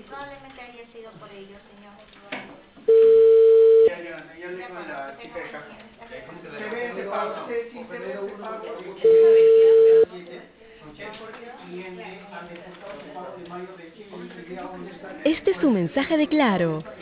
Probablemente haya sido por ello, señor. Ya le digo a la chica de caja. Se ve ese Pero pago, se se ve ve ese uno pago de de los 7 porque el cliente ha depositado su pago de mayo recién y dice, ya, ¿dónde está? Este es un mensaje de Claro.